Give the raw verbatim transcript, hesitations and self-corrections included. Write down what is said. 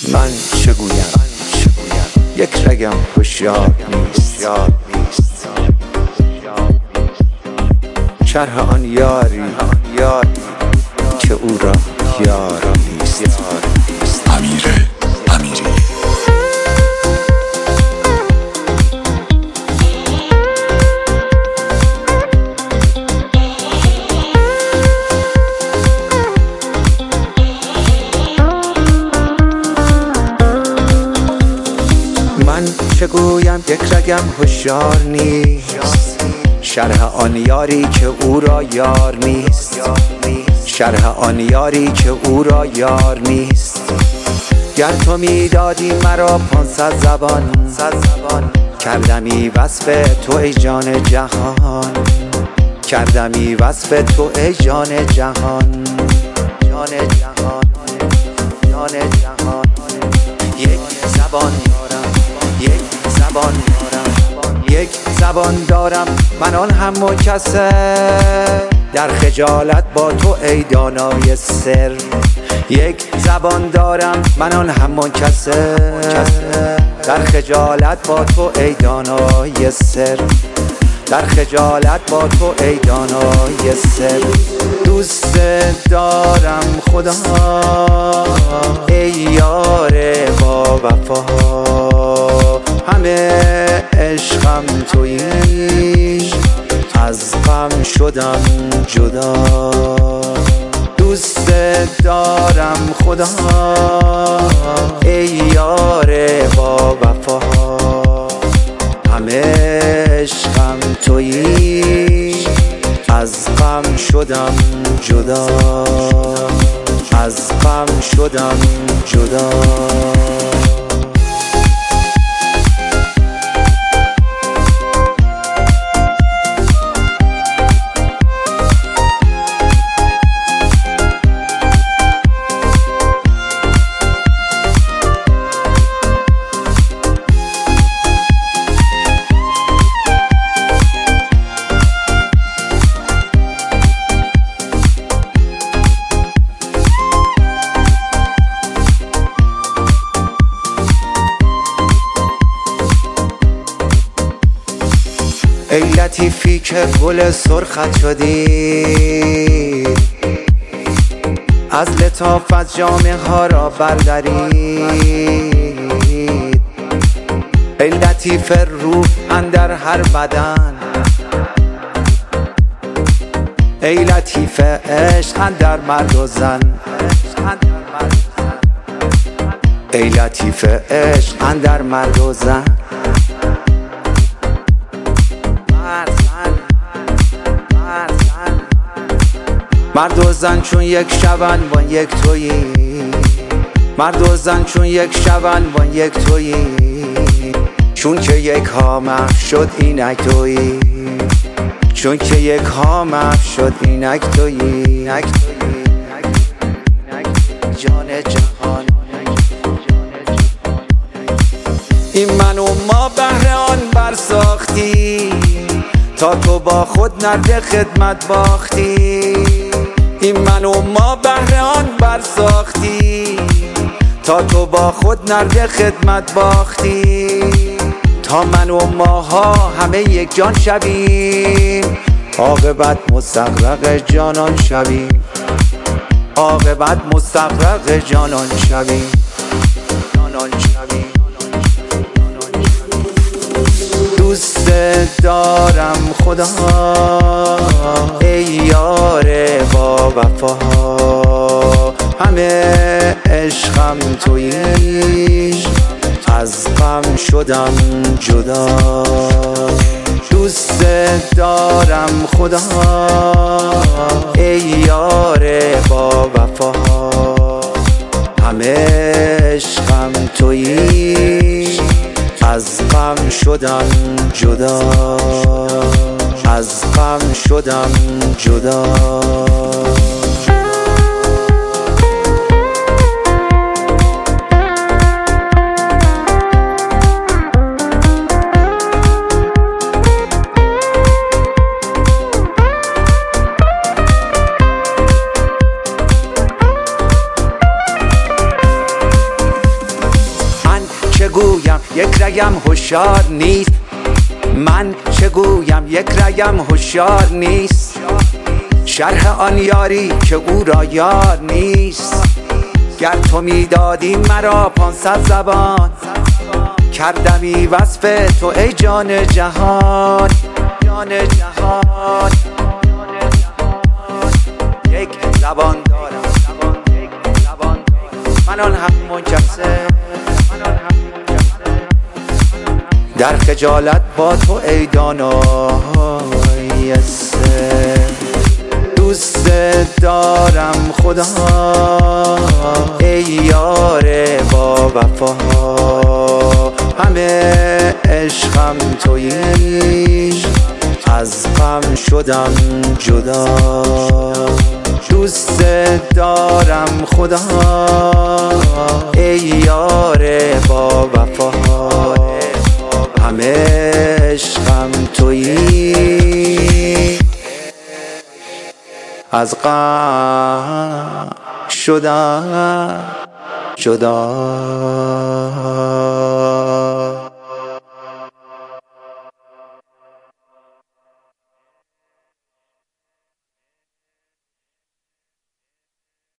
من چگویم یک رگم هوشیار نیست، شرح آن یاری که او را یار نیست. امیر امیری من چگویم یک رگم هوشیار نیست، شرح آن یاری که او را یار نیست، شرح آن یاری که او را یار نیست. گر تو میدادی مرا پانصد زبان، کردمی وصف تو ای جان جهان، کردمی وصف تو ای جان جهان، جان جهان، جان جهان. یک زبان دارم، یک زبان دارم، یک زبان دارم من آن هم مکسر، در خجالت با تو ای دانای سر. یک زبان دارم من آن هم منکسر، در خجالت با تو ای دانای سر، در خجالت با تو ای دانای سر. دوست دارم خدا ای یار با وفا، همه عشقم تویی از غم شدم جدا. دوست دارم خدا ای یار با وفا، همه عشقم تویی از غم شدم جدا، از غم شدم جدا. ای لطیفی که گل سرخت شدی، از لطافت جامه ها را بردارید. ای لطیف روح اندر هر بدن، ای لطیف عشق اندر مرد و زن، ای لطیف عشق اندر مرد و زن. مرد و زن چون یک شون وان یک تویی، مرد و زن چون یک شون وان یک تویی، چون که یک ها محو شد اینک تویی، چون که یک ها محو شد اینک تویی، جان جهان. این من و ما بهر آن برساختی، تا تو با خود نرد خدمت باختی. این من و ما بهر آن برساختی، تا تو با خود نرد خدمت باختی. تا من و ماها همه یک جان شویم، عاقبت مستغرق جانان شویم، عاقبت مستغرق جانان شویم، جانان شویم. دوست دارم خدا ای یار با وفا، همه عشقم تویی از غم شدم جدا. دوست دارم خدا ای یار با وفا، همه عشقم تویی از غم شدم جدا، از غم شدم جدا. یک رگم هوشیار نیست. من چه گویم یک رگم هوشیار نیست. شرح آن یاری که او را یار نیست. گر تو میدادی مرا پانصد زبان، کردمی وصف تو ای جان جهان. جان جهان یک زبان دارم، من آن هم منکسر در خجالت با تو ای دانای سر. دوست دارم خدا ای یار با وفا، همه عشقم تویی از غم شدم جدا. دوست دارم خدا ای یار با وفا، همه عشقم تویی از غم شدم جدا.